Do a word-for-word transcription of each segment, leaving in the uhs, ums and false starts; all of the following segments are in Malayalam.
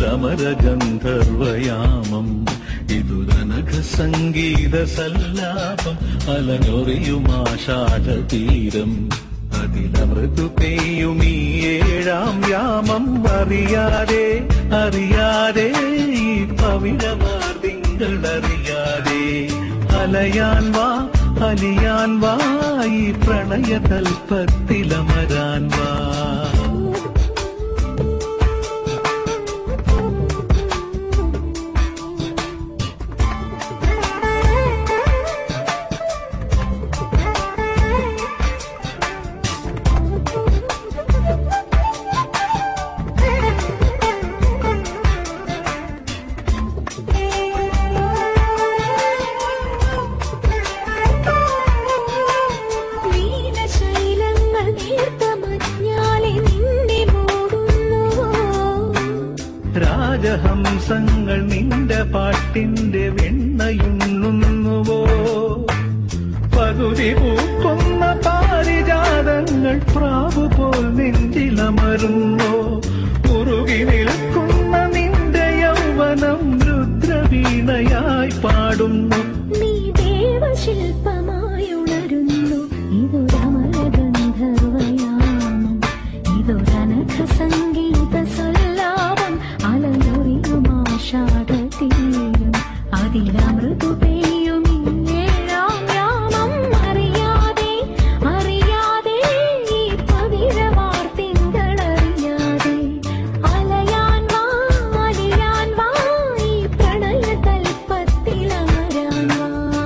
ഇതൊരമര ഗന്ധർവയാമം, ഇതൊരനഘ സംഗീത സല്ലാപം, അലഞ്ഞൊറിയുമാഷാഢതീരം, അതിലമൃതു പെയ്യും ഈ ഏഴാം യാമം. അറിയാതെ അറിയാതെ ഈ പവിഴമാർദിങ്കളറിയാതെ അലയാൻ വാ അലിയാൻ വാ, ഈ പ്രണയതൽപ്പത്തിലമരാൻ വാ. രാജഹംസങ്ങൾ നിന്റെ പാട്ടിന്റെ വെണ്ണയുണ്ണുന്നുവോ? പകുതി പൂക്കുന്ന പാരിജാതങ്ങൾ പ്രാവു പോൽ നെഞ്ചിലമരുന്നോ? ഉറുകി നിൽക്കുന്ന നിന്റെ യൗവനം രുദ്രവീണയായി പാടുന്നു. നീ ദേവശില്പമായി ഉണരുന്നു. ഇതൊരമരഗന്ധർവയാമം, ഇതൊരനഘ സംഗീത സല്ലാപം, അലഞ്ഞൊറിയുമാഷാഢതീരം, അതിലമൃതു പെയ്യും ഏഴാം യാമം. അറിയാതെ അറിയാതെ ഈ പവിഴമാർദിങ്കളറിയാതെ അലയാൻ വാ അലിയാൻ വാ, ഈ പ്രണയതൽപ്പത്തിലമരാൻ വാ.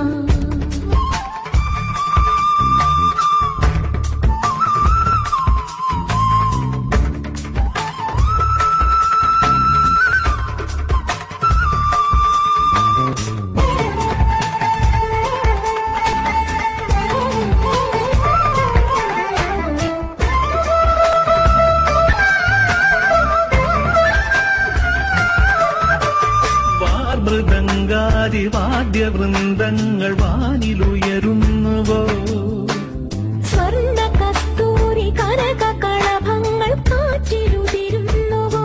മൃദംഗാദി വാദ്യവൃന്ദങ്ങൾ വാനിലുയരുന്നുവോ? സ്വർണ്ണ കസ്തൂരി കനക കളഭങ്ങൾ കാറ്റിലുതിരുന്നുവോ?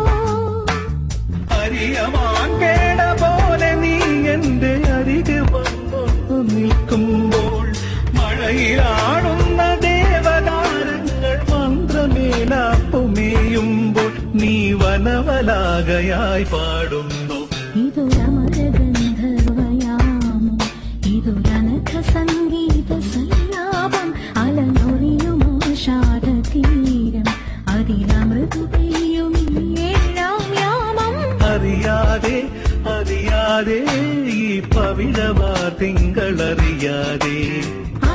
അരിയമാൻ പേട പോലെ നീ എന്റെ അരികെ വന്നു നിൽക്കുമ്പോൾ, മഴയിലാടുന്ന ദേവതാരങ്ങൾ മന്ത്രമേലാപ്പുമേയുമ്പോൾ, നീ വനവലാകയായി പാടുന്നു. ഇതൊരമരഗന്ധർവയാമം, ഇതൊരനഘ സംഗീത സല്ലാപം, അലഞ്ഞൊറിയുമാഷാഢതീരം, അതിലമൃതു പെയ്യും ഏഴാം യാമം. അറിയാതെ അറിയാതെ ഈ പവിഴമാർദിങ്കളറിയാതെ